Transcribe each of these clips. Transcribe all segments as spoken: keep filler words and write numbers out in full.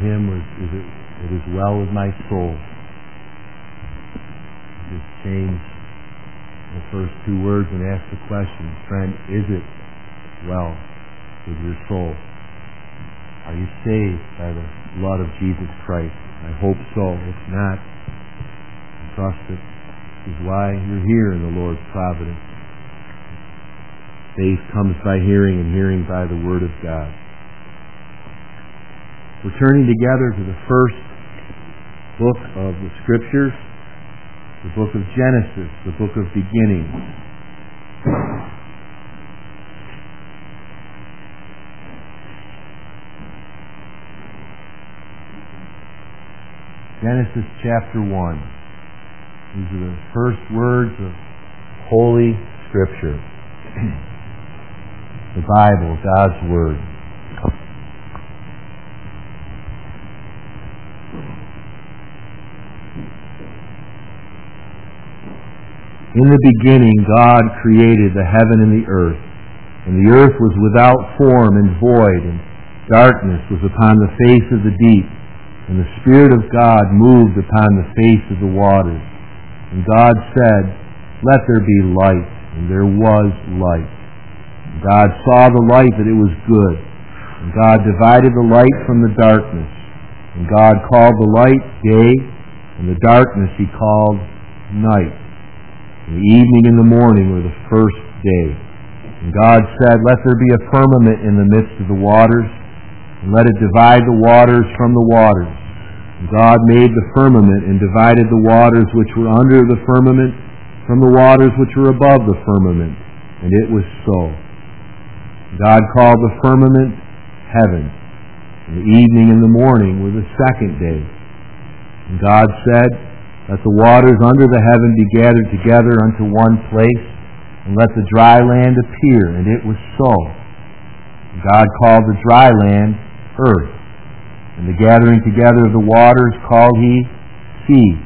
hymn was, is it, it is well with my soul. Just change the first two words and ask the question, friend, is it well with your soul? Are you saved by the blood of Jesus Christ? I hope so. If not, I trust it is why you're here in the Lord's providence. Faith comes by hearing, and hearing by the Word of God. We're turning together to the first book of the Scriptures, the book of Genesis, the book of beginnings. Genesis chapter one. These are the first words of Holy Scripture. The Bible, God's Word. In the beginning God created the heaven and the earth, and the earth was without form and void, and darkness was upon the face of the deep, and the Spirit of God moved upon the face of the waters. And God said, "Let there be light," and there was light. And God saw the light that it was good, and God divided the light from the darkness. And God called the light day, and the darkness He called night. And the evening and the morning were the first day. And God said, "Let there be a firmament in the midst of the waters, and let it divide the waters from the waters." And God made the firmament and divided the waters which were under the firmament from the waters which were above the firmament. And it was so. God called the firmament heaven. And the evening and the morning were the second day. And God said, "Let the waters under the heaven be gathered together unto one place, and let the dry land appear." And it was so. God called the dry land earth, and the gathering together of the waters called He sea.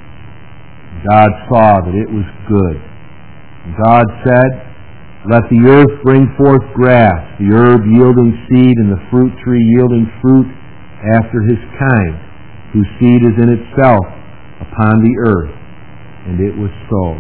God saw that it was good. And God said, "Let the earth bring forth grass, the herb yielding seed, and the fruit tree yielding fruit after his kind, whose seed is in itself upon the earth." And it was so.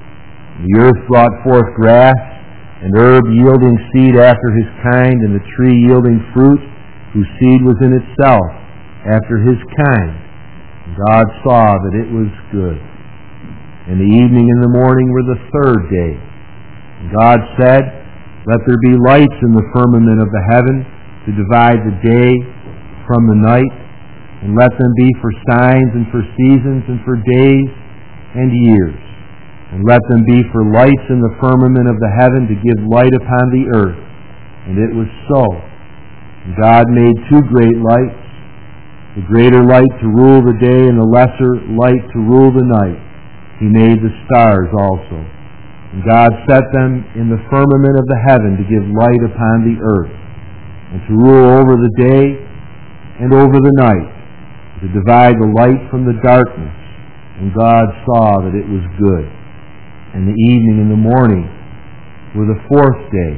The earth brought forth grass, and herb yielding seed after his kind, and the tree yielding fruit, whose seed was in itself after his kind. And God saw that it was good. And the evening and the morning were the third day. And God said, "Let there be lights in the firmament of the heaven, to divide the day from the night, and let them be for signs and for seasons and for days and years. And let them be for lights in the firmament of the heaven, to give light upon the earth." And it was so. And God made two great lights, the greater light to rule the day, and the lesser light to rule the night. He made the stars also. And God set them in the firmament of the heaven to give light upon the earth, and to rule over the day and over the night, to divide the light from the darkness. And God saw that it was good. And the evening and the morning were the fourth day.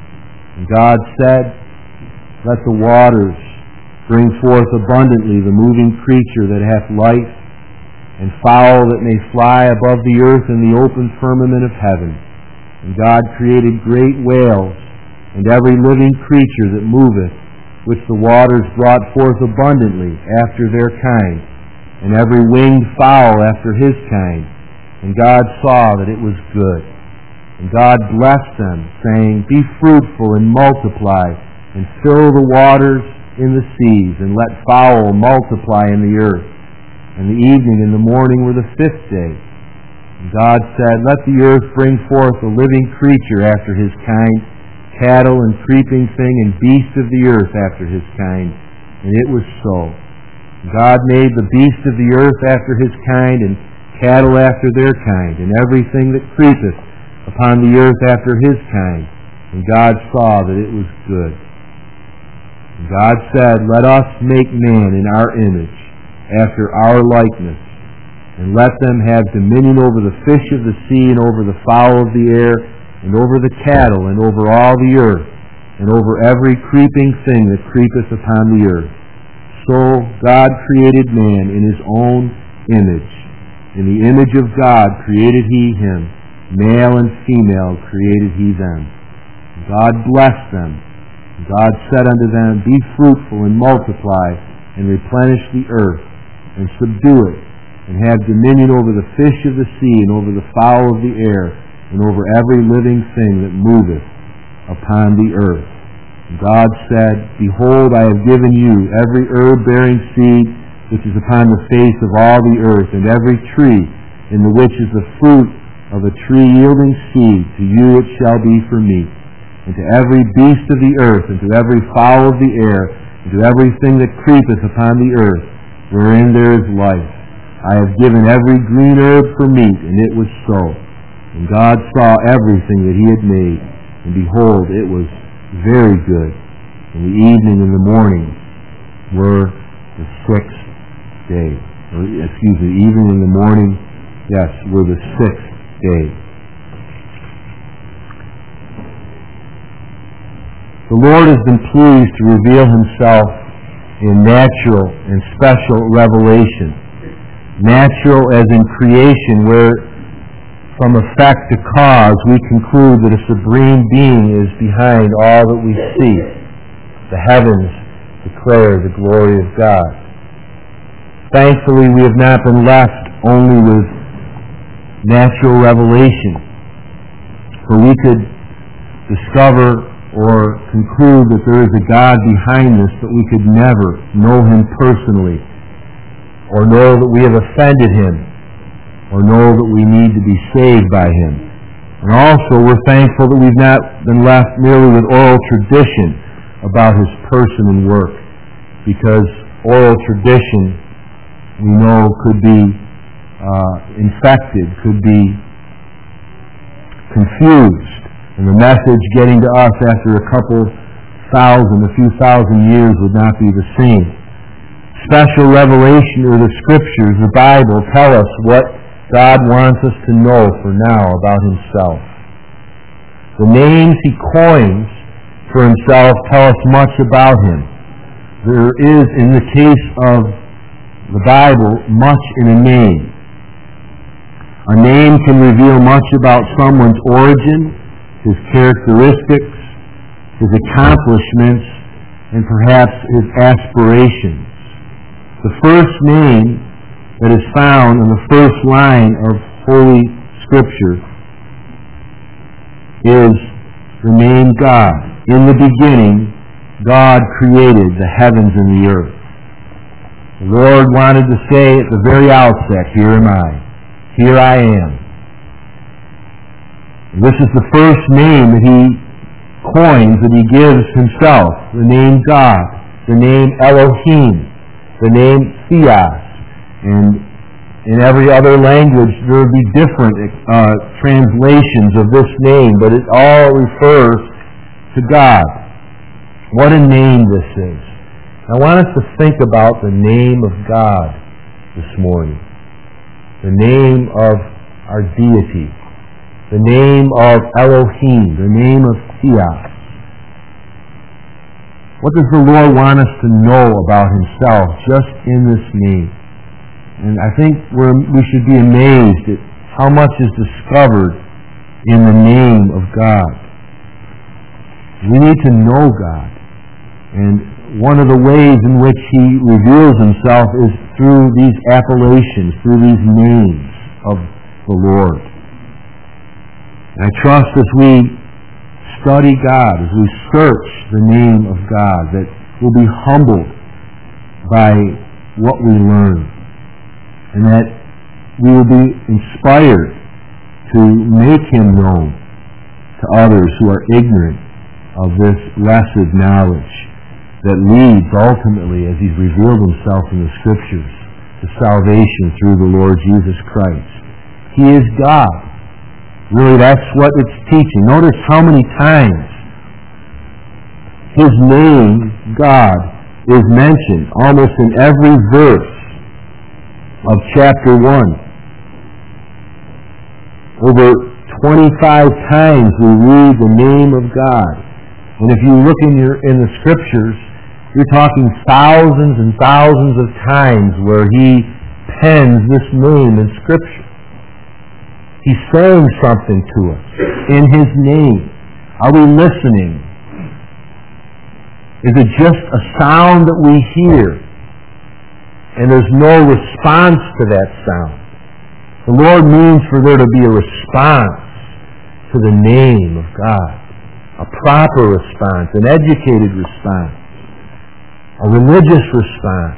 And God said, "Let the waters bring forth abundantly the moving creature that hath life, and fowl that may fly above the earth in the open firmament of heaven." And God created great whales, and every living creature that moveth, which the waters brought forth abundantly after their kind, and every winged fowl after his kind. And God saw that it was good. And God blessed them, saying, "Be fruitful and multiply, and fill the waters in the seas, and let fowl multiply in the earth." And the evening and the morning were the fifth day. And God said, "Let the earth bring forth a living creature after his kind, cattle and creeping thing, and beast of the earth after his kind." And it was so. God made the beast of the earth after his kind, and cattle after their kind, and everything that creepeth upon the earth after his kind. And God saw that it was good. And God said, "Let us make man in our image, after our likeness, and let them have dominion over the fish of the sea, and over the fowl of the air, and over the cattle, and over all the earth, and over every creeping thing that creepeth upon the earth." so God created man in His own image. In the image of God created He him. Male and female created He them. God blessed them. God said unto them, Be fruitful and multiply, and replenish the earth, and subdue it, and have dominion over the fish of the sea, and over the fowl of the air, and over every living thing that moveth upon the earth. God said, Behold, I have given you every herb-bearing seed which is upon the face of all the earth, and every tree in the which is the fruit of a tree yielding seed, to you it shall be for meat. And to every beast of the earth, and to every fowl of the air, and to everything that creepeth upon the earth, wherein there is life, I have given every green herb for meat, and it was so. And God saw everything that He had made, and behold, it was very good. And the evening and the morning were the sixth day. Or, excuse me, the evening and the morning, yes, were the sixth day. The Lord has been pleased to reveal Himself in natural and special revelation. Natural as in creation, where from effect to cause we conclude that a supreme being is behind all that we see. The heavens declare the glory of God. Thankfully, we have not been left only with natural revelation, for we could discover or conclude that there is a God behind this, but we could never know Him personally, or know that we have offended Him, or know that we need to be saved by Him. And also, we're thankful that we've not been left merely with oral tradition about His person and work, because oral tradition, we know, could be uh, infected, could be confused, and the message getting to us after a couple thousand, a few thousand years would not be the same. Special revelation, or the Scriptures, the Bible, tell us what God wants us to know for now about Himself. The names He coins for Himself tell us much about Him. There is, in the case of the Bible, much in a name. A name can reveal much about someone's origin, his characteristics, his accomplishments, and perhaps his aspirations. The first name that is found in the first line of Holy Scripture is the name God. In the beginning, God created the heavens and the earth. The Lord wanted to say at the very outset, Here am I. Here I am. This is the first name that He coins, that He gives Himself, the name God, the name Elohim, the name Theos. And in every other language there will be different uh, translations of this name, but it all refers to God. What a name this is. I want us to think about the name of God this morning. The name of our deity. The name of Elohim, the name of Theos. What does the Lord want us to know about Himself just in this name? And I think we're, we should be amazed at how much is discovered in the name of God. We need to know God. And one of the ways in which He reveals Himself is through these appellations, through these names of the Lord. And I trust as we study God, as we search the name of God, that we'll be humbled by what we learn, and that we will be inspired to make Him known to others who are ignorant of this blessed knowledge that leads ultimately, as He's revealed Himself in the Scriptures, to salvation through the Lord Jesus Christ. He is God. Really, that's what it's teaching. Notice how many times His name, God, is mentioned almost in every verse of chapter one. Over twenty-five times we read the name of God. And if you look in your in the Scriptures You're talking thousands and thousands of times where he pens this name in Scripture. He's saying something to us in his name. Are we listening? Is it just a sound that we hear and there's no response to that sound? The Lord means for there to be a response to the name of God. A proper response, an educated response, a religious response,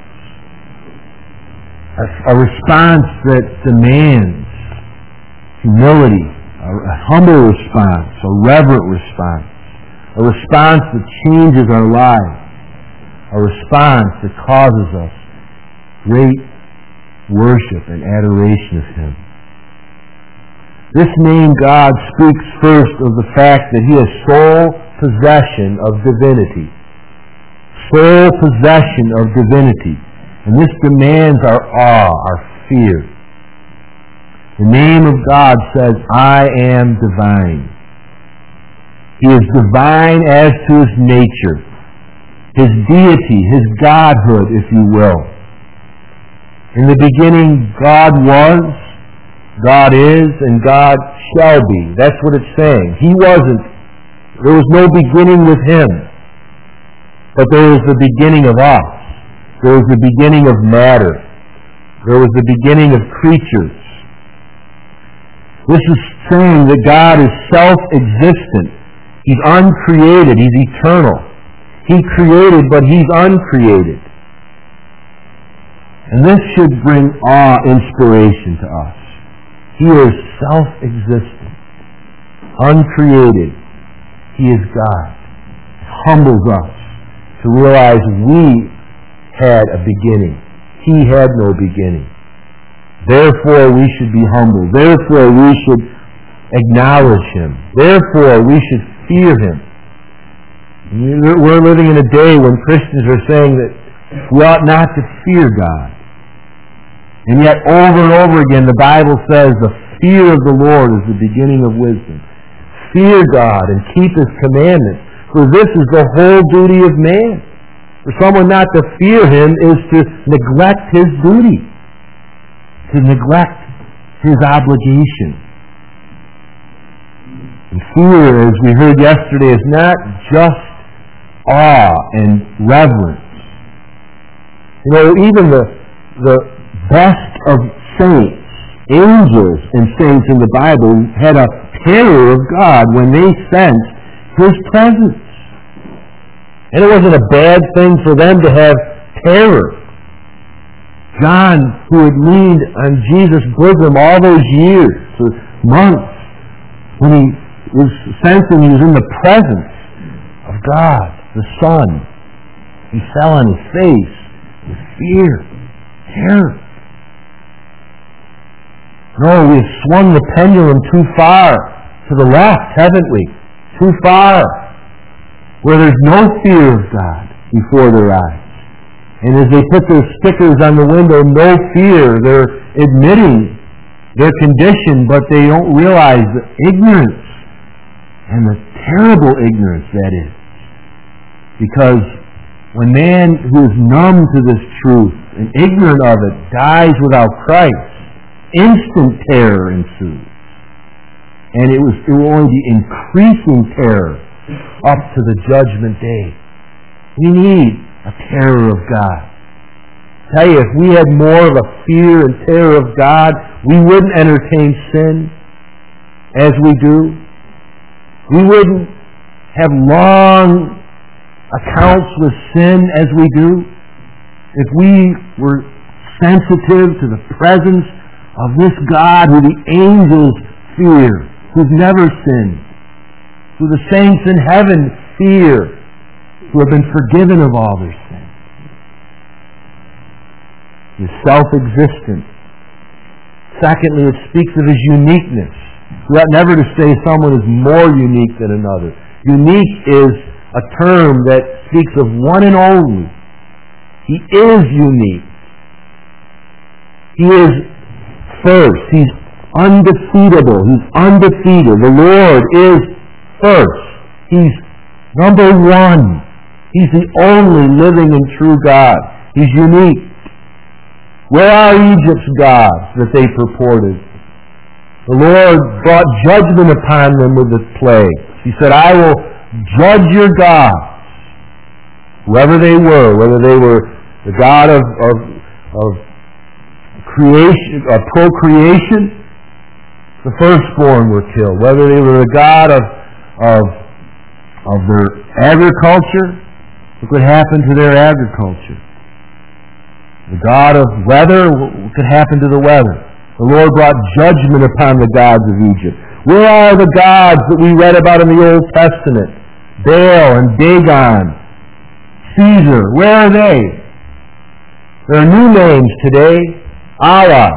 a, a response that demands humility, a, a humble response, a reverent response, a response that changes our lives, a response that causes us great worship and adoration of him. This name God speaks first of the fact that he has sole possession of divinity. Sole possession of divinity. And this demands our awe, our fear. The name of God says, I am divine. He is divine as to his nature, his deity, his godhood, if you will. In the beginning, God was, God is, and God shall be. That's what it's saying. He wasn't. There was no beginning with him. But there was the beginning of us. There was the beginning of matter. There was the beginning of creatures. This is saying that God is self-existent. He's uncreated. He's eternal. He created, but he's uncreated. And this should bring awe, inspiration to us. He is self-existent, uncreated. He is God. It humbles us to realize we had a beginning. He had no beginning. Therefore, we should be humble. Therefore, we should acknowledge him. Therefore, we should fear him. We're living in a day when Christians are saying that we ought not to fear God. And yet, over and over again, the Bible says the fear of the Lord is the beginning of wisdom. Fear God and keep his commandments, for this is the whole duty of man. For someone not to fear him is to neglect his duty, to neglect his obligation. And fear, as we heard yesterday, is not just awe and reverence. You know, even the the best of saints, angels and saints in the Bible, had a terror of God when they sensed his presence. And it wasn't a bad thing for them to have terror. John, who had leaned on Jesus' bosom all those years, for months, when he was sensing he was in the presence of God, the Son, he fell on his face with fear, terror. No, we've swung the pendulum too far to the left, haven't we? Too far. Where there's no fear of God before their eyes. And as they put their stickers on the window, no fear, they're admitting their condition, but they don't realize the ignorance and the terrible ignorance that is. Because when man who is numb to this truth and ignorant of it dies without Christ, instant terror ensues. And it, was, it will only be increasing terror up to the judgment day. We need a terror of God. I tell you, if we had more of a fear and terror of God, we wouldn't entertain sin as we do. We wouldn't have long accounts with sin as we do. If we were sensitive to the presence of this God who the angels fear, who've never sinned, who the saints in heaven fear, who have been forgiven of all their sins. He is self-existent. Secondly, it speaks of his uniqueness. We ought never to say someone is more unique than another. Unique is a term that speaks of one and only. He is unique. He is first. He's undefeatable. He's undefeated. The Lord is first. He's number one. He's the only living and true God. He's unique. Where are Egypt's gods that they purported? The Lord brought judgment upon them with the plagues. He said, I will judge your gods, whoever they were, whether they were the God of, of, of creation, of procreation, the firstborn were killed. Whether they were the God of, of, of their agriculture, look what happened to their agriculture. The God of weather, what could happen to the weather? The Lord brought judgment upon the gods of Egypt. Where are the gods that we read about in the Old Testament? Baal and Dagon, Caesar, where are they? There are new names today. Allah.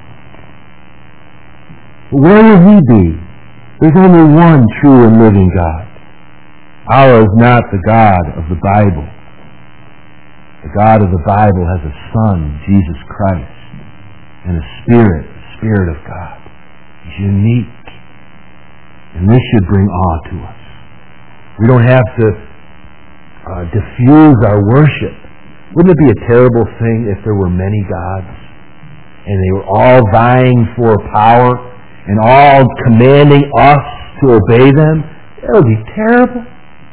Where will He be? There's only one true and living God. Allah is not the God of the Bible. The God of the Bible has a Son, Jesus Christ, and a Spirit, the Spirit of God. He's unique. And this should bring awe to us. We don't have to uh, diffuse our worship. Wouldn't it be a terrible thing if there were many gods and they were all vying for power and all commanding us to obey them? That would be terrible.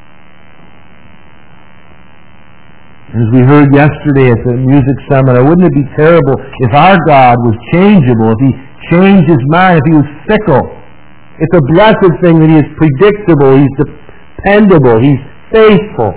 As we heard yesterday at the music seminar, wouldn't it be terrible if our God was changeable, if He changed His mind, if He was fickle? It's a blessed thing that He is predictable, He's dependable, He's faithful.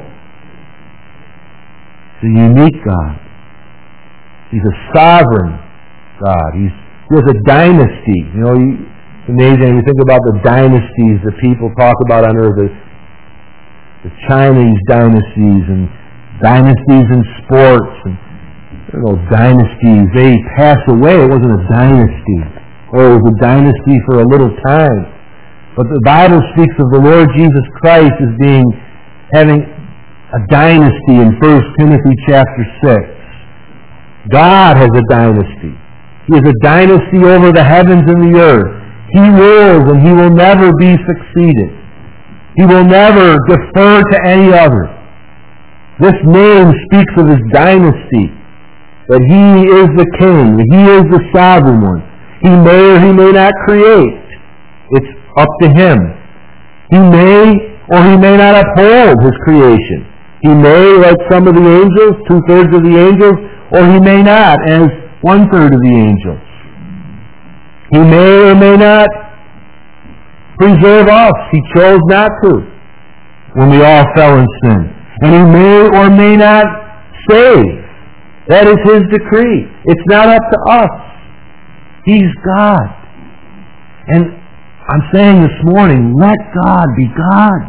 He's a unique God. He's a sovereign God. He's, he has a dynasty. You know, it's amazing when you think about the dynasties that people talk about on earth, the, the Chinese dynasties and dynasties in sports, and you know, dynasties, they pass away. It wasn't a dynasty. Or it was a dynasty for a little time. But the Bible speaks of the Lord Jesus Christ as being, having a dynasty in First Timothy chapter six. God has a dynasty. He has a dynasty over the heavens and the earth. He rules and He will never be succeeded. He will never defer to any other. This name speaks of His dynasty, that He is the king, that He is the sovereign one. He may or He may not create. It's up to Him. He may or He may not uphold His creation. He may, like some of the angels, two-thirds of the angels, or He may not, as one-third of the angels. He may or may not preserve us. He chose not to when we all fell in sin. And He may or may not save. That is His decree. It's not up to us. He's God. And I'm saying this morning, let God be God.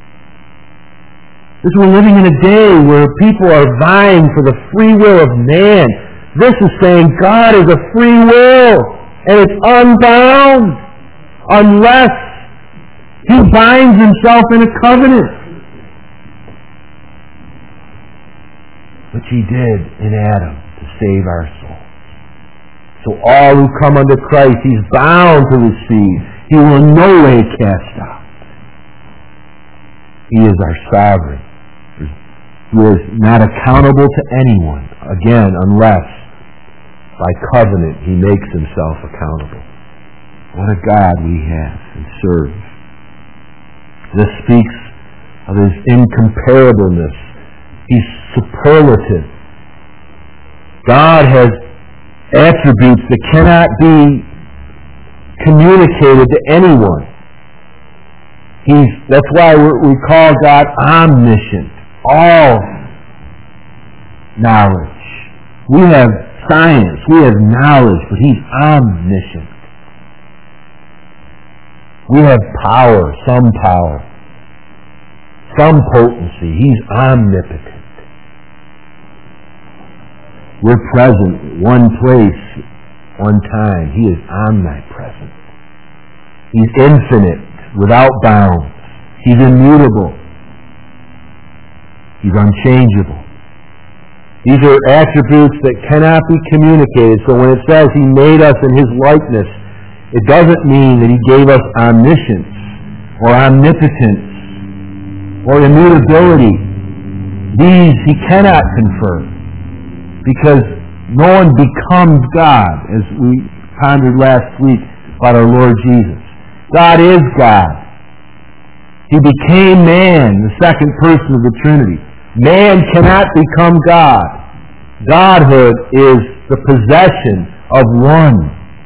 This we're living in a day where people are vying for the free will of man. This is saying God is a free will, and it's unbound unless He binds Himself in a covenant. Which He did in Adam to save our souls. So all who come unto Christ, He's bound to receive. He will in no way cast out. He is our sovereign, who is not accountable to anyone, again, unless by covenant He makes Himself accountable. What a God we have and serve. This speaks of His incomparableness. He's superlative. God has attributes that cannot be communicated to anyone. He's, that's why we call God omniscient. All knowledge. We have science, we have knowledge, but He's omniscient. We have power, some power, some potency. He's omnipotent. We're present one place, one time. He is omnipresent. He's infinite, without bounds. He's immutable. He's unchangeable. These are attributes that cannot be communicated. So when it says He made us in His likeness, it doesn't mean that He gave us omniscience or omnipotence or immutability. These he cannot confer, because no one becomes God, as we pondered last week about our Lord Jesus. God is God. He became man, the second person of the Trinity. Man cannot become God. Godhood is the possession of one.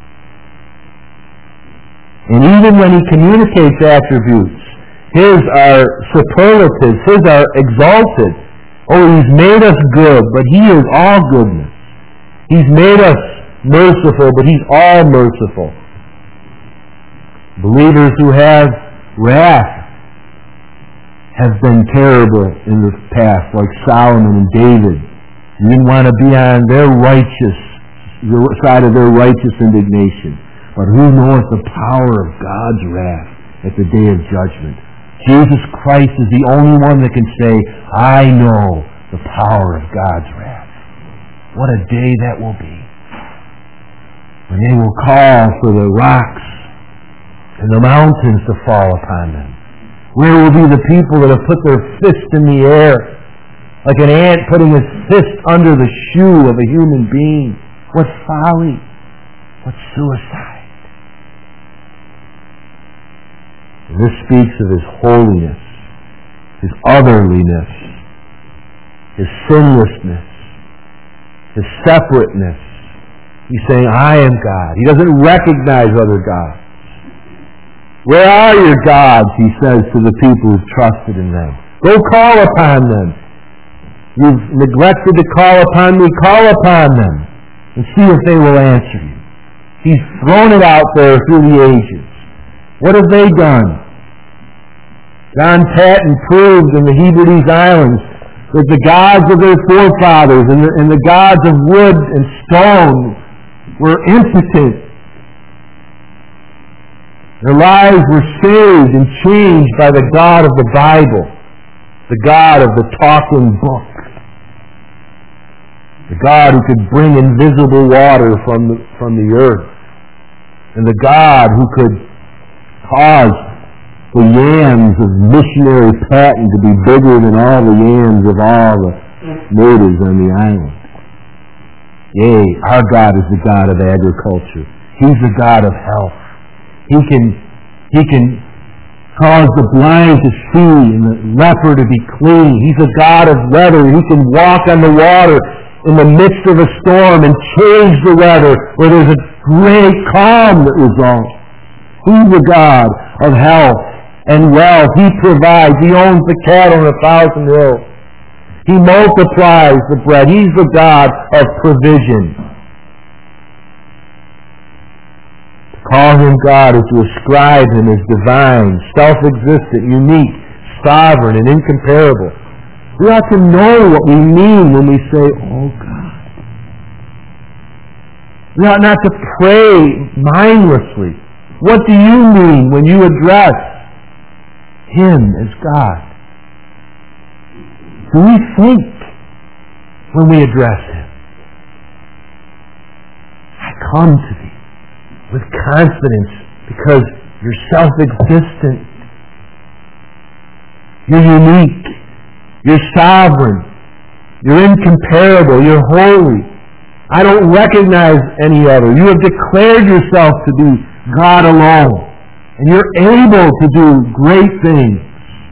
And even when he communicates attributes, his are superlatives, his are exalted. Oh, he's made us good, but he is all goodness. He's made us merciful, but he's all merciful. Believers who have wrath have been terrible in the past, like Solomon and David. You didn't want to be on their righteous, the side of their righteous indignation. But who knoweth the power of God's wrath at the day of judgment? Jesus Christ is the only one that can say, I know the power of God's wrath. What a day that will be. When they will call for the rocks and the mountains to fall upon them. Where will be the people that have put their fist in the air, like an ant putting his fist under the shoe of a human being? What folly! What suicide! And this speaks of his holiness, his otherliness, his sinlessness, his separateness. He's saying, I am God. He doesn't recognize other gods. Where are your gods, he says to the people who've trusted in them. Go call upon them. You've neglected to call upon me, call upon them and see if they will answer you. He's thrown it out there through the ages. What have they done? John Patton proved in the Hebrides Islands that the gods of their forefathers and the, and the gods of wood and stone were impotent. Their lives were saved and changed by the God of the Bible, the God of the talking book, the God who could bring invisible water from the, from the earth, and the God who could cause the yams of missionary Patton to be bigger than all the yams of all the natives on the island. Yea, our God is the God of agriculture. He's the God of health. He can, he can cause the blind to see and the leper to be clean. He's a God of weather. He can walk on the water in the midst of a storm and change the weather where there's a great calm that results. He's the God of health and wealth. He provides. He owns the cattle on a thousand hills. He multiplies the bread. He's the God of provision. To call him God is to ascribe him as divine, self-existent, unique, sovereign, and incomparable. We ought to know what we mean when we say, oh God. We ought not to pray mindlessly. What do you mean when you address him as God? Do we think when we address him? I come to thee with confidence because you're self-existent. You're unique. You're sovereign. You're incomparable. You're holy. I don't recognize any other. You have declared yourself to be God alone. And you're able to do great things.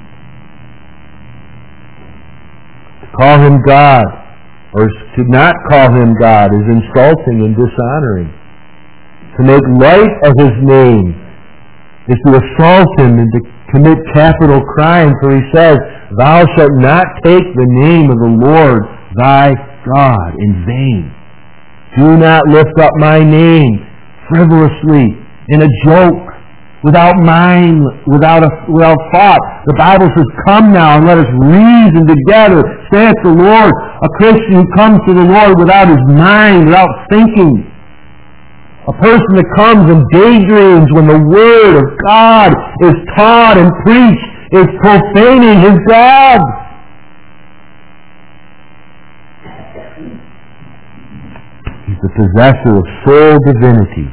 To call him God, or to not call him God, is insulting and dishonoring. To make light of his name is to assault him and to commit capital crime, for he says, thou shalt not take the name of the Lord thy God in vain. Do not lift up my name frivolously, in a joke, without mind, without a without thought. The Bible says, come now and let us reason together, saith the Lord. A Christian who comes to the Lord without his mind, without thinking. A person that comes and daydreams when the Word of God is taught and preached is profaning his God. He's the possessor of sole divinity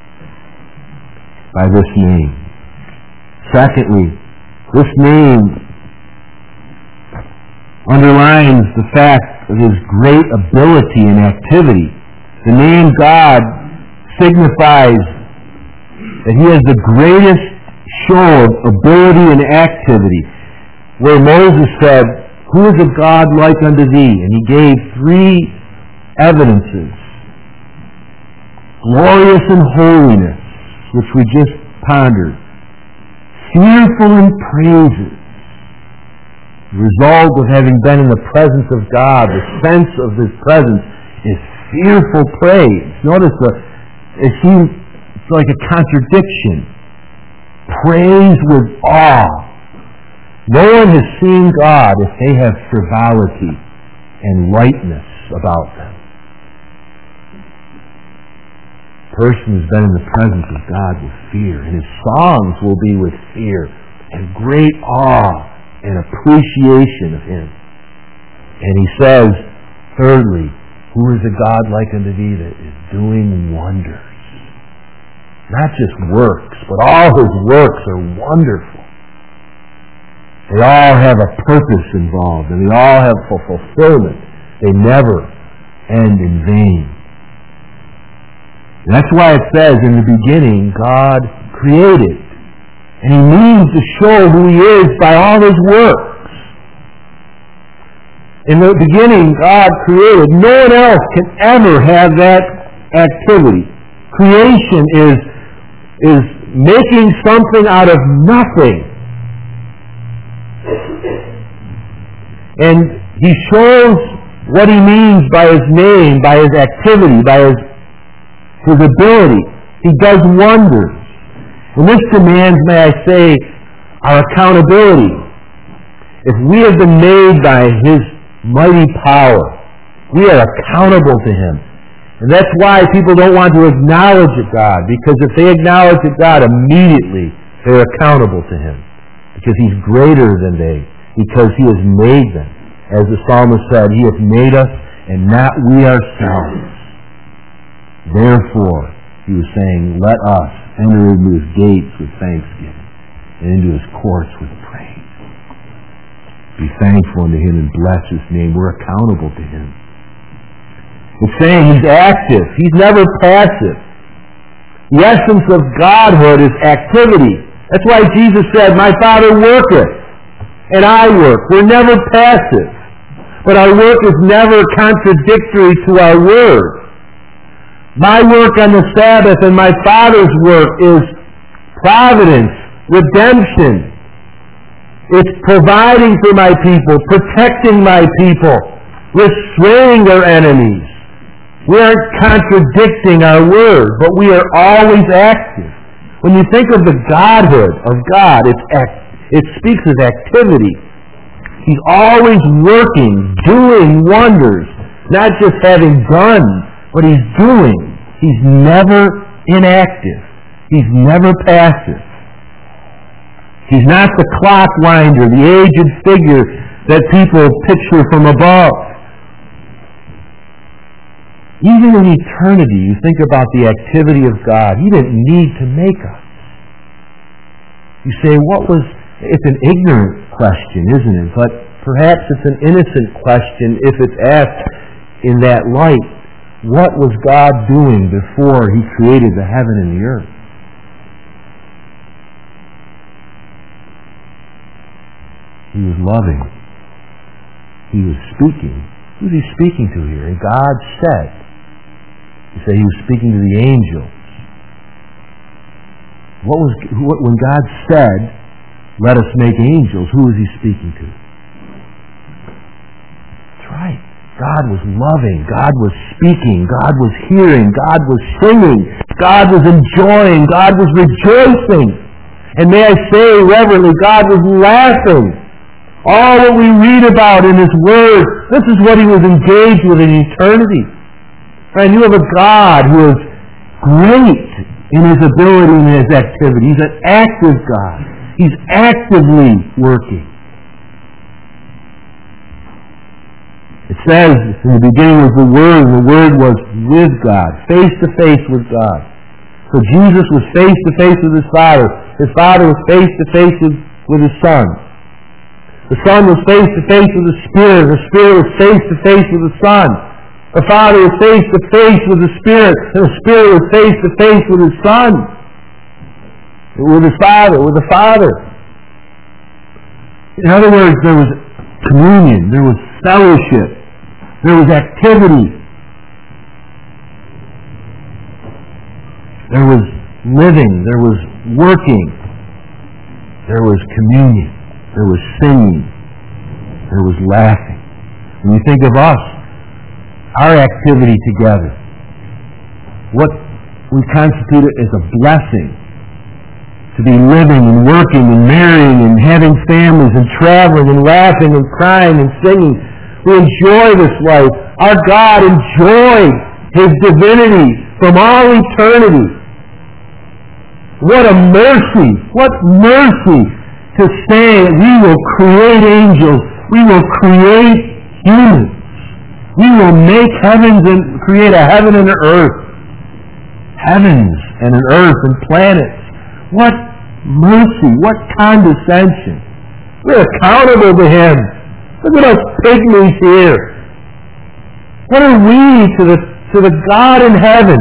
by this name. Secondly, this name underlines the fact of his great ability and activity. The name God signifies that he has the greatest show of ability and activity. Where Moses said, "Who is a God like unto thee?" And he gave three evidences. Glorious in holiness, which we just pondered. Fearful in praises. The result of having been in the presence of God, the sense of his presence, is fearful praise. Notice the, it seems like a contradiction. Praise with awe. No one has seen God if they have frivolity and lightness about them. A person who's been in the presence of God with fear, and his songs will be with fear and great awe and appreciation of him. And he says, thirdly, who is a God like unto thee that is doing wonders? Not just works, but all his works are wonderful. They all have a purpose involved, and they all have a fulfillment. They never end in vain. And that's why it says in the beginning, God created. And he means to show who he is by all his works. In the beginning, God created. No one else can ever have that activity. Creation is, is making something out of nothing. And he shows what he means by his name, by his activity, by his, his ability. He does wonders. And this demands, may I say, our accountability. If we have been made by his mighty power, we are accountable to him. And that's why people don't want to acknowledge God, because if they acknowledge God, immediately they're accountable to him. Because he's greater than they, because he has made them. As the psalmist said, he hath made us, and not we ourselves. Therefore, he was saying, let us enter into his gates with thanksgiving, and into his courts with praise. Be thankful unto him and bless his name. We're accountable to him. It's saying he's active. He's never passive. The essence of Godhood is activity. That's why Jesus said, my Father worketh, and I work. We're never passive. But our work is never contradictory to our word. My work on the Sabbath and my Father's work is providence, redemption. It's providing for my people, protecting my people, restraining their enemies. We aren't contradicting our word, but we are always active. When you think of the Godhood of God, it's act, it speaks of activity. He's always working, doing wonders, not just having done, but he's doing. He's never inactive. He's never passive. He's not the clock winder, the aged figure that people picture from above. Even in eternity, you think about the activity of God. He didn't need to make us. You say, what was... It's an ignorant question, isn't it? But perhaps it's an innocent question if it's asked in that light. What was God doing before he created the heaven and the earth? He was loving. He was speaking. Who was he speaking to here? And God said. You say he was speaking to the angels. What was when God said, let us make angels, who was he speaking to? That's right. God was loving. God was speaking. God was hearing. God was singing. God was enjoying. God was rejoicing. And may I say reverently, God was laughing. All that we read about in his word, this is what he was engaged with in eternity. And you have a God who is great in his ability and his activity. He's an active God. He's actively working. It says, in the beginning was the Word, and the Word was with God, face to face with God. So Jesus was face to face with his Father. His Father was face to face with, with his Son. The Son was face to face with the Spirit. The Spirit was face to face with the Son. The Father was face to face with the Spirit, and the Spirit was face to face with His Son. With His Father, with the Father. In other words, there was communion, there was fellowship, there was activity, there was living, there was working, there was communion, there was singing, there was laughing. When you think of us, our activity together, what we constitute as a blessing, to be living and working and marrying and having families and traveling and laughing and crying and singing. We enjoy this life. Our God enjoyed His divinity from all eternity. What a mercy! What mercy to say we will create angels. We will create humans. We will make heavens and create a heaven and an earth. Heavens and an earth and planets. What mercy, what condescension. We're accountable to Him. Look at us pygmies here. What are we to the, to the God in heaven?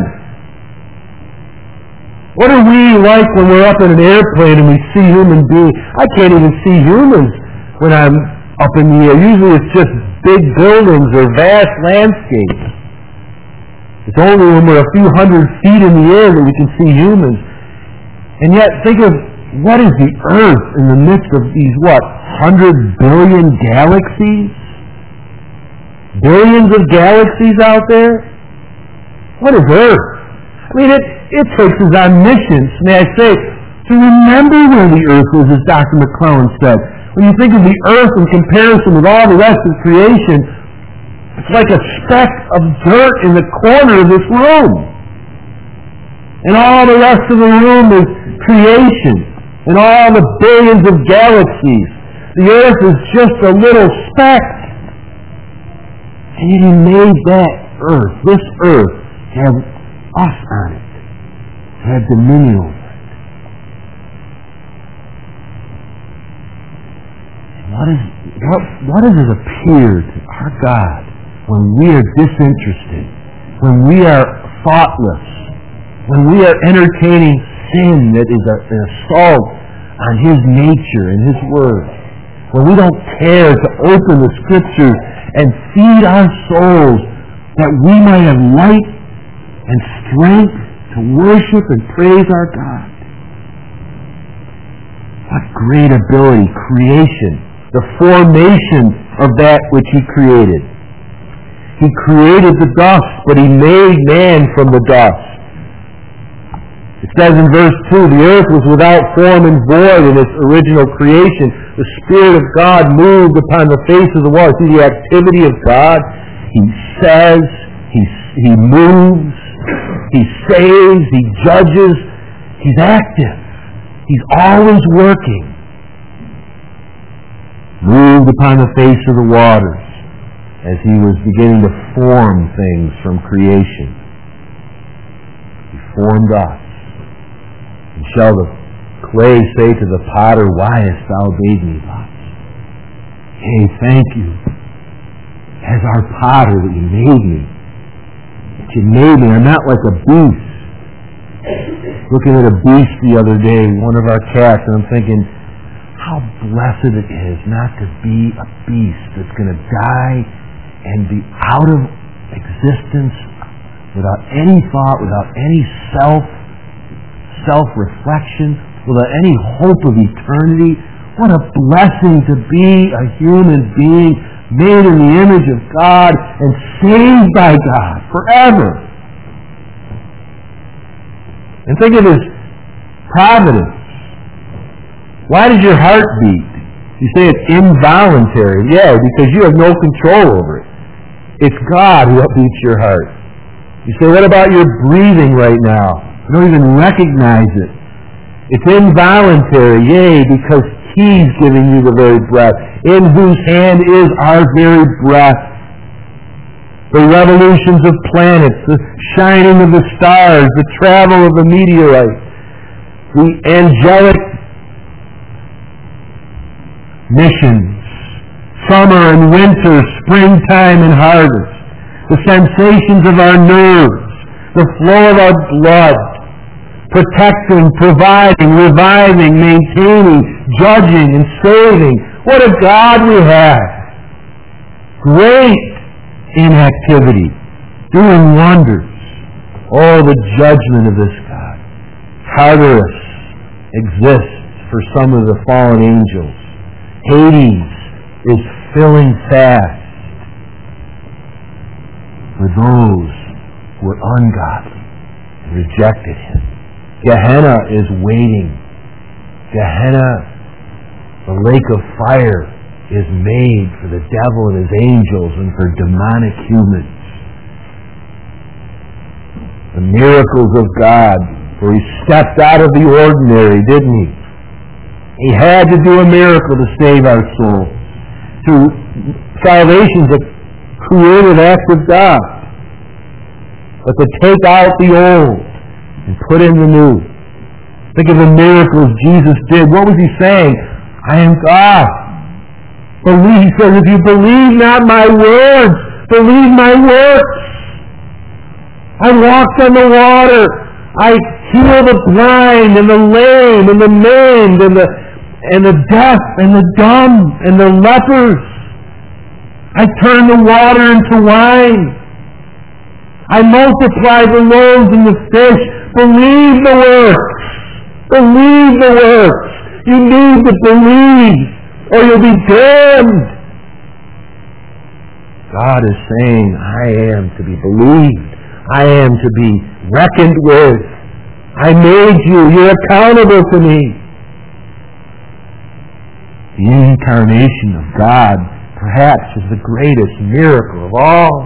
What are we like when we're up in an airplane and we see human beings? I can't even see humans when I'm up in the air. Usually it's just big buildings or vast landscapes. It's only when we're a few hundred feet in the air that we can see humans. And yet, think of what is the earth in the midst of these, what, hundred billion galaxies? Billions of galaxies out there? What is earth? I mean, it, it takes His omniscience, may I say, to remember where the earth was, as Doctor McClellan said. When you think of the earth in comparison with all the rest of creation, it's like a speck of dirt in the corner of this room. And all the rest of the room is creation. And all the billions of galaxies. The earth is just a little speck. And yet He made that earth, this earth, to have us on it. To have dominion over it. And what, is, what, what does it appear to our God when we are disinterested? When we are thoughtless? When we are entertaining sin that is a, an assault on His nature and His Word. When we don't care to open the Scriptures and feed our souls that we might have light and strength to worship and praise our God. What great ability, creation, the formation of that which He created. He created the dust, but He made man from the dust. It says in verse two, the earth was without form and void in its original creation. The Spirit of God moved upon the face of the water. See the activity of God? He says, He, he moves, He saves, He judges. He's active. He's always working. Moved upon the face of the waters as He was beginning to form things from creation. He formed us. And shall the clay say to the potter, why hast thou made me thus? Hey, thank you. As our potter that You made me. That You made me. I'm not like a beast. Looking at a beast the other day, one of our cats, and I'm thinking, how blessed it is not to be a beast that's going to die and be out of existence without any thought, without any self self-reflection, without any hope of eternity. What a blessing to be a human being made in the image of God and saved by God forever. And think of His providence. Why does your heart beat? You say it's involuntary. Yeah, because you have no control over it. It's God who beats your heart. You say, what about your breathing right now? You don't even recognize it. It's involuntary, yea, because He's giving you the very breath, in whose hand is our very breath. The revolutions of planets, the shining of the stars, the travel of the meteorites, the angelic missions summer and winter, springtime and harvest, the sensations of our nerves, the flow of our blood, protecting, providing, reviving, maintaining, judging, and saving. What a God we have! Great in activity, doing wonders. Oh, the judgment of this God. Tartarus exists for some of the fallen angels. Hades is filling fast for those who are ungodly and rejected Him. Gehenna is waiting. Gehenna, the lake of fire, is made for the devil and his angels and for demonic humans. The miracles of God, for He stepped out of the ordinary, didn't He? He had to do a miracle to save our souls. Through salvation is a creative act of God. But to take out the old and put in the new. Think of the miracles Jesus did. What was He saying? I am God. Believe. He said, if you believe not my words, believe my works. I walked on the water. I healed the blind and the lame and the maimed and the and the deaf and the dumb and the lepers. I turned the water into wine. I multiplied the loaves and the fish. Believe the works. Believe the works. You need to believe or you'll be damned. God is saying, I am to be believed. I am to be reckoned with. I made you. You're accountable to me. The incarnation of God perhaps is the greatest miracle of all.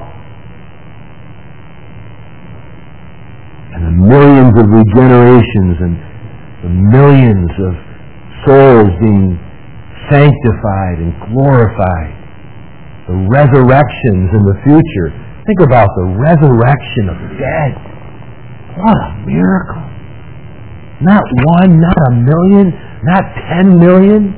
And the millions of regenerations and the millions of souls being sanctified and glorified. The resurrections in the future. Think about the resurrection of the dead. What a miracle. Not one, not a million, not ten million.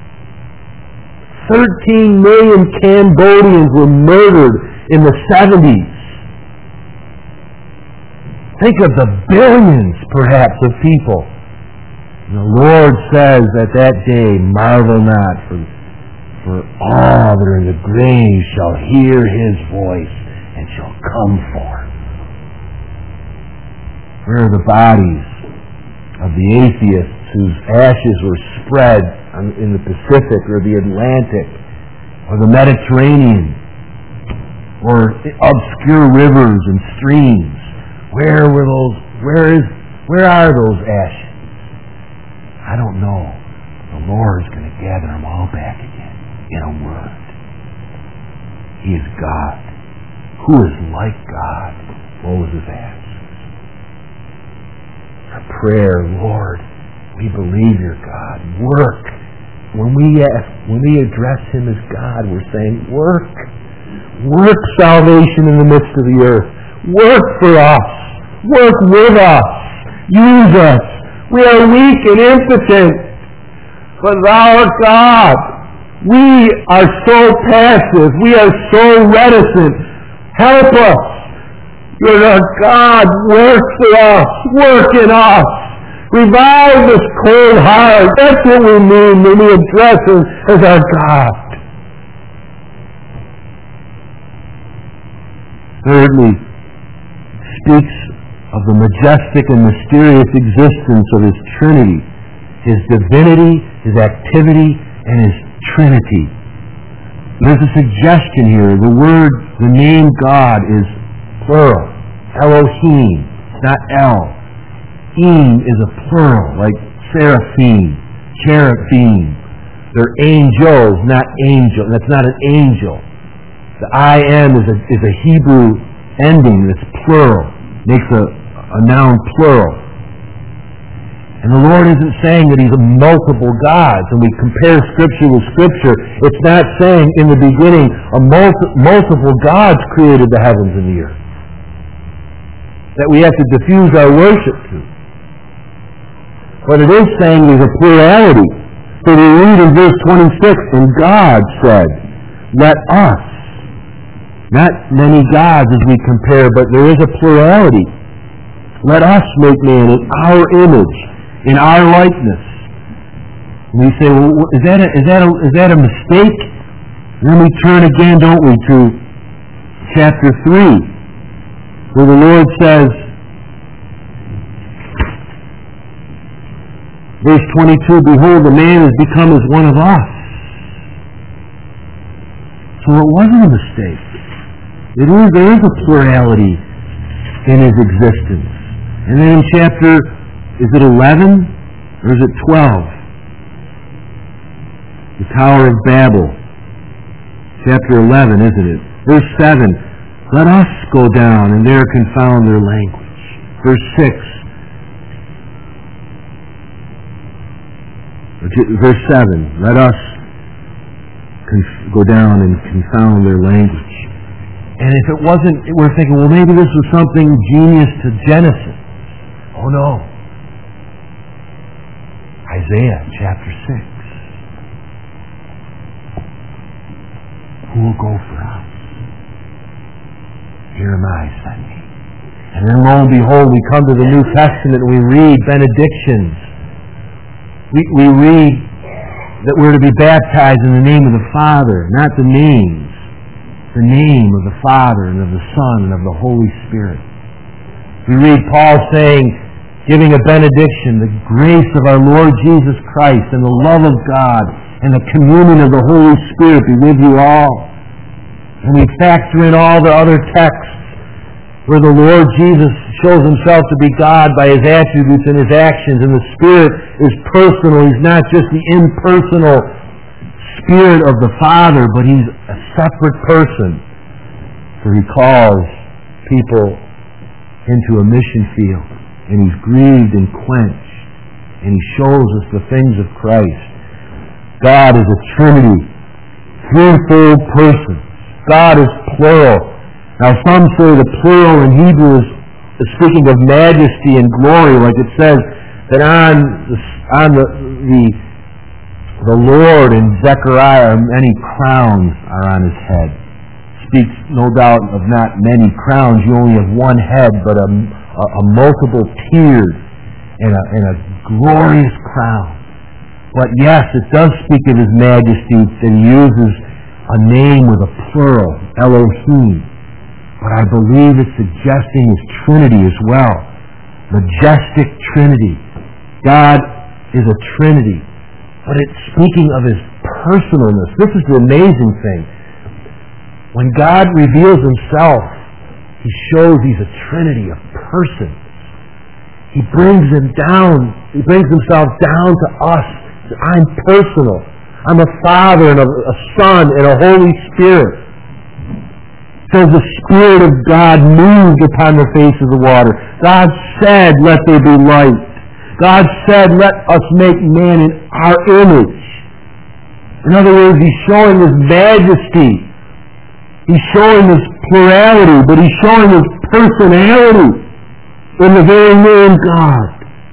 Thirteen million Cambodians were murdered in the seventies. Think of the billions, perhaps, of people. And the Lord says at that day, marvel not, for, for all that are in the grave shall hear His voice and shall come forth. Where are the bodies of the atheists whose ashes were spread in the Pacific or the Atlantic or the Mediterranean or obscure rivers and streams? Where were those? Where is? Where are those ashes? I don't know. The Lord is going to gather them all back again in a word. He is God. Who is like God? Moses asks. Our prayer, Lord, we believe You're God. Work. When we ask, when we address Him as God, we're saying, work. Work salvation in the midst of the earth. Work for us. Work with us. Use us. We are weak and impotent, but Thou art God. We are so passive. We are so reticent. Help us. You're our God. Work for us. Work in us. Revive this cold heart. That's what we mean when we address Him as our God. Thirdly, it speaks of the majestic and mysterious existence of His Trinity, His divinity, His activity, and His Trinity. There's a suggestion here. The word, the name God is plural. Elohim, not El. Eem is a plural, like seraphim, cherubim. They're angels, not angel. That's not an angel. The I am is a, is a Hebrew ending that's plural. Makes a, a noun plural. And the Lord isn't saying that He's a multiple gods. When we compare Scripture with Scripture, it's not saying in the beginning a multi, multiple gods created the heavens and the earth that we have to diffuse our worship to. But it is saying there's a plurality. So we read in verse twenty-six, and God said, let us. Not many gods as we compare, but there is a plurality. Let us make man in our image, in our likeness. And we say, well, is that a, is that a, is that a mistake? And then we turn again, don't we, to chapter three, where the Lord says, verse twenty-two, behold, the man has become as one of us. So it wasn't a mistake. It is, there is a plurality in his existence. And then in chapter, is it eleven or is it twelve? The Tower of Babel. Chapter eleven, isn't it? Verse seven, let us go down and there confound their language. Verse six, verse seven, let us conf- go down and confound their language. And if it wasn't, we're thinking, well, maybe this was something genius to Genesis. Oh no. Isaiah chapter six. Who will go for us? Here am I, send me. And then lo and behold, we come to the New Testament and we read benedictions. We, we read that we're to be baptized in the name of the Father, not the names. The name of the Father and of the Son and of the Holy Spirit. We read Paul saying, giving a benediction, the grace of our Lord Jesus Christ and the love of God and the communion of the Holy Spirit be with you all. And we factor in all the other texts where the Lord Jesus shows himself to be God by his attributes and his actions, and the Spirit is personal. He's not just the impersonal Spirit of the Father, but he's a separate person. For he calls people into a mission field, and he's grieved and quenched, and he shows us the things of Christ. God is a Trinity, threefold person. God is plural. Now some say the plural in Hebrew is speaking of majesty and glory, like it says that on the, on the, the The Lord in Zechariah, many crowns are on his head. Speaks no doubt of not many crowns. You only have one head, but a, a, a multiple tiered and a, and a glorious crown. But yes, it does speak of his majesty that he uses a name with a plural, Elohim. But I believe it's suggesting his Trinity as well. Majestic Trinity. God is a Trinity. But it's speaking of his personalness. This is the amazing thing. When God reveals himself, he shows he's a trinity of persons. He brings him down. He brings himself down to us. I'm personal. I'm a Father and a, a Son and a Holy Spirit. It says the Spirit of God moved upon the face of the water. God said, let there be light. God said, let us make man in our image. In other words, he's showing his majesty. He's showing his plurality, but he's showing his personality in the very name God.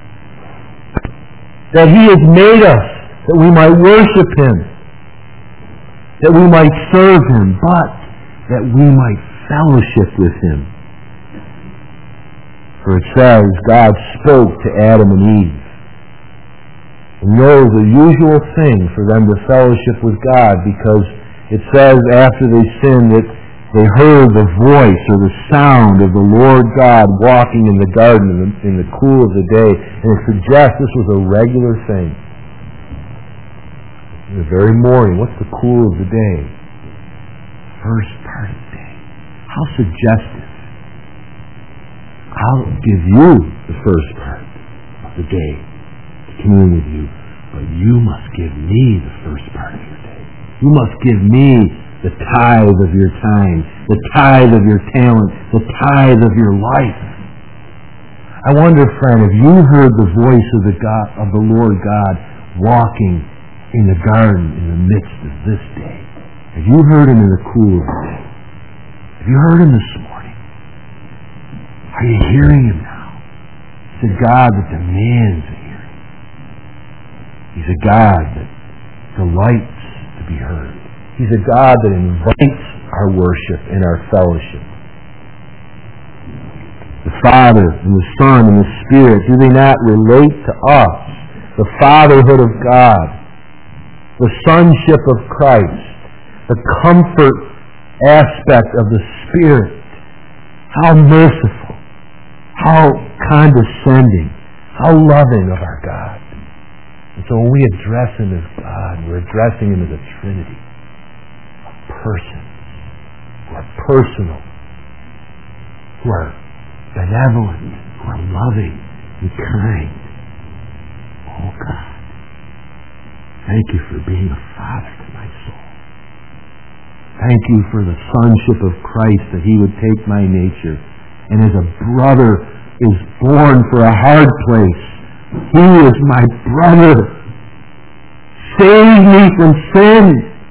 That he has made us, that we might worship him, that we might serve him, but that we might fellowship with him. For it says, God spoke to Adam and Eve. And it was a usual thing for them to fellowship with God, because it says after they sinned that they heard the voice or the sound of the Lord God walking in the garden in the, in the cool of the day. And it suggests this was a regular thing. In the very morning, what's the cool of the day? First part of the day. How suggestive. I'll give you the first part of the day to commune with you, but you must give me the first part of your day. You must give me the tithe of your time, the tithe of your talent, the tithe of your life. I wonder, friend, if you heard the voice of the God, of the Lord God walking in the garden in the midst of this day, have you heard him in the cool of the day? Have you heard him this morning? Are you hearing him now? It's a God that demands a hearing. He's a God that delights to be heard. He's a God that invites our worship and our fellowship. The Father and the Son and the Spirit, do they not relate to us? The fatherhood of God, the sonship of Christ, the comfort aspect of the Spirit. How merciful, how condescending, how loving of our God. And so when we address Him as God, we're addressing Him as a Trinity, a person, who are personal, who are benevolent, who are loving and kind. Oh God, thank you for being a Father to my soul. Thank you for the sonship of Christ, that He would take my nature, and as a brother is born for a hard place, He is my brother. Save me from sin.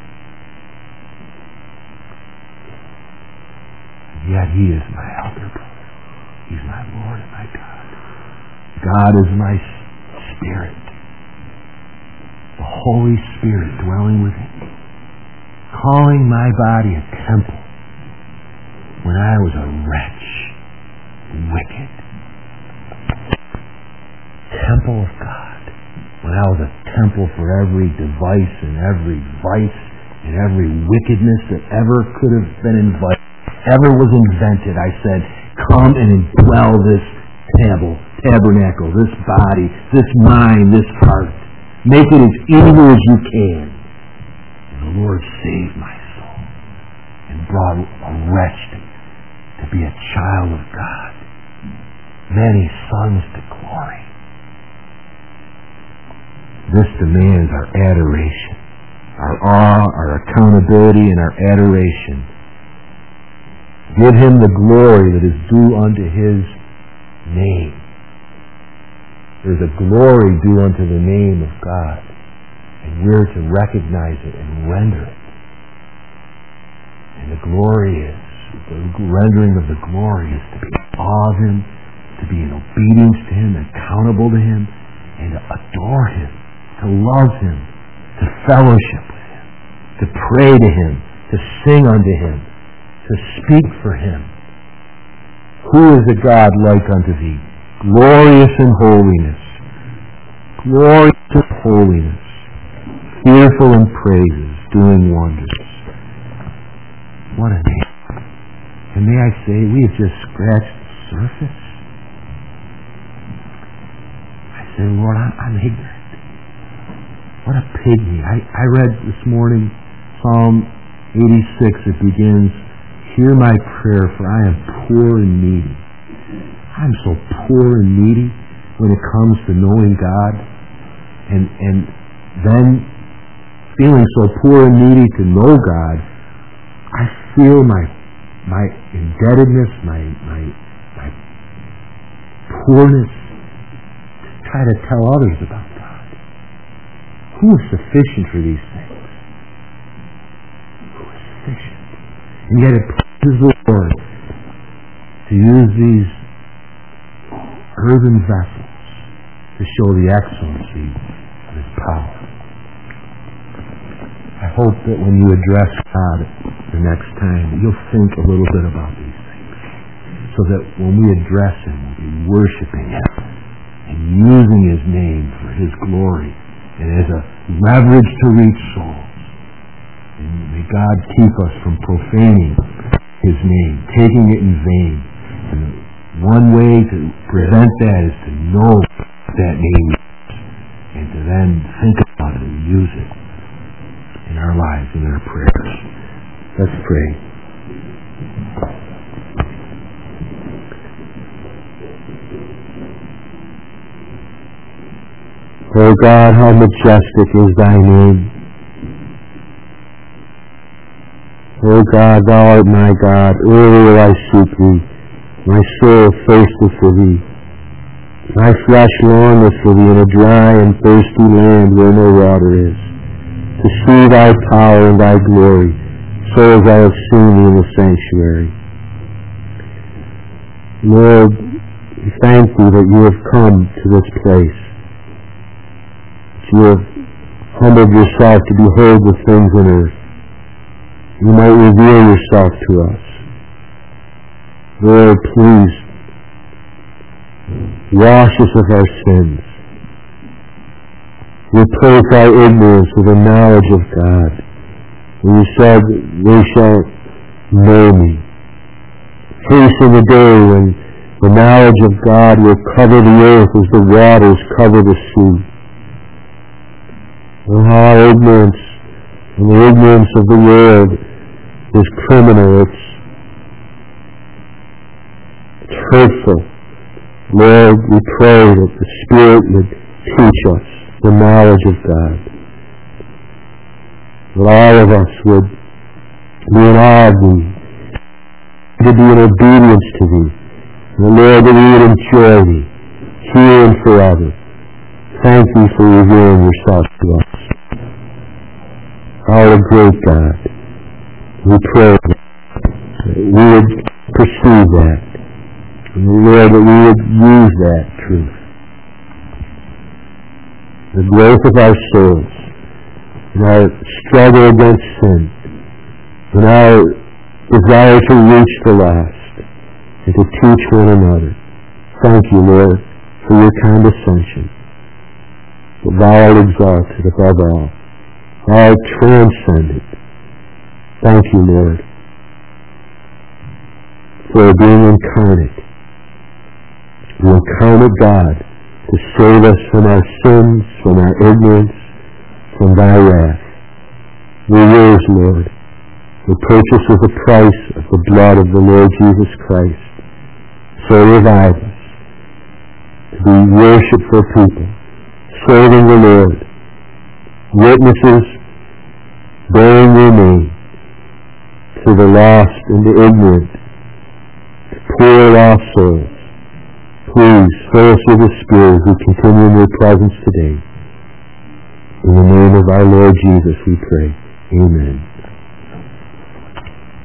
Yet He is my elder brother. He's my Lord and my God. God is my Spirit. The Holy Spirit dwelling within me, calling my body a temple when I was a wretch, wicked. Temple of God, when I was a temple for every device and every vice and every wickedness that ever could have been invited, ever was invented. I said, come and indwell this table, tabernacle, this body, this mind, this heart. Make it as evil as you can. And the Lord saved my soul and brought a wretch to, to be a child of God. Many sons to glory. This demands our adoration, our awe, our accountability, and our adoration. Give Him the glory that is due unto His name. There's a glory due unto the name of God, and we're to recognize it and render it. And the glory is, the rendering of the glory is to be in awe of Him, to be in obedience to Him, accountable to Him, and to adore Him, to love Him, to fellowship with Him, to pray to Him, to sing unto Him, to speak for Him. Who is a God like unto Thee? Glorious in holiness, glorious in holiness, fearful in praises, doing wonders. What a name. And may I say, we have just scratched the surface. I say, Lord, I'm, I'm ignorant. What a pygmy. I, I read this morning Psalm eighty-six. It begins, hear my prayer, for I am poor and needy. I'm so poor and needy when it comes to knowing God, and and then feeling so poor and needy to know God, I feel my my indebtedness, my my my poorness to try to tell others about God. Who is sufficient for these things? Who is sufficient? And yet it pleases the Lord to use these earthen vessels to show the excellency of His power. I hope that when you address God the next time, you'll think a little bit about these things, so that when we address Him, we'll be worshiping Him and using His name for His glory and as a leverage to reach souls. And may God keep us from profaning His name, taking it in vain. And one way to prevent that is to know that name and to then think about it and use it in our lives, in our prayers. Let's pray. Oh God, how majestic is Thy name. Oh God, Thou art my God. Early will I seek Thee. My soul thirsteth for Thee. My flesh longeth for Thee in a dry and thirsty land where no water is, to see Thy power and Thy glory, so as I have seen Thee in the sanctuary. Lord, we thank Thee that You have come to this place. That You have humbled Yourself to behold the things on earth. You might reveal yourself to us. Lord, please wash us of our sins. Replace our ignorance with the knowledge of God. You said, they shall know me. Hasten the day when the knowledge of God will cover the earth as the waters cover the sea. Oh, how our ignorance and the ignorance of the world is criminal. It's, it's hurtful. Lord, we pray that the Spirit would teach us the knowledge of God. That all of us would be in awe of Thee, to be in obedience to Thee. And Lord, that we would enjoy Thee, here and forever. Thank Thee for revealing yourself to us. Our great God, we pray that we would pursue that. And Lord, that we would use that truth. The growth of our souls, in our struggle against sin, in our desire to reach the last, and to teach one another. Thank you, Lord, for your condescension. That thou art exalted above all, thou art transcended. Thank you, Lord, for being incarnate. The incarnate God to save us from our sins, from our ignorance, from thy wrath. We're yours, Lord. We purchase with the price of the blood of the Lord Jesus Christ. So revive us to be worshipful people, serving the Lord, witnesses bearing your name to the lost and the ignorant, to poor lost souls. Please fill us with the Spirit who continue in your presence today. In the name of our Lord Jesus we pray. Amen.